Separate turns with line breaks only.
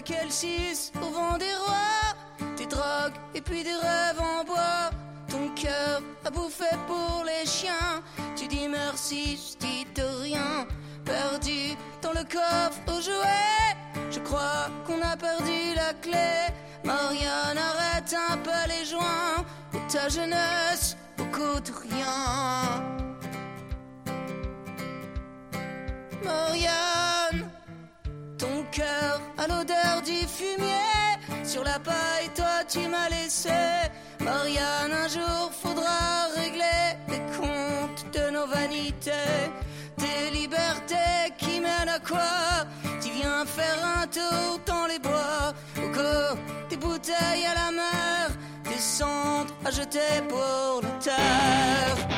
qu'elle suce au vent des rois. Des drogues et puis des rêves en bois. Ton cœur a bouffé pour les chiens. Tu dis merci, je dis de rien. Perdu dans le coffre aux jouets. Je crois qu'on a perdu la clé. Marianne, arrête un peu les joints. Pour ta jeunesse, beaucoup de rien. Marianne, ton cœur a l'odeur du fumier. Sur la paille, toi tu m'as laissé. Marianne, un jour faudra régler les comptes de nos vanités. Des libertés qui mènent à quoi? Tu viens faire un tour dans les bois. Au go, des bouteilles à la mer, des cendres à jeter pour le terre.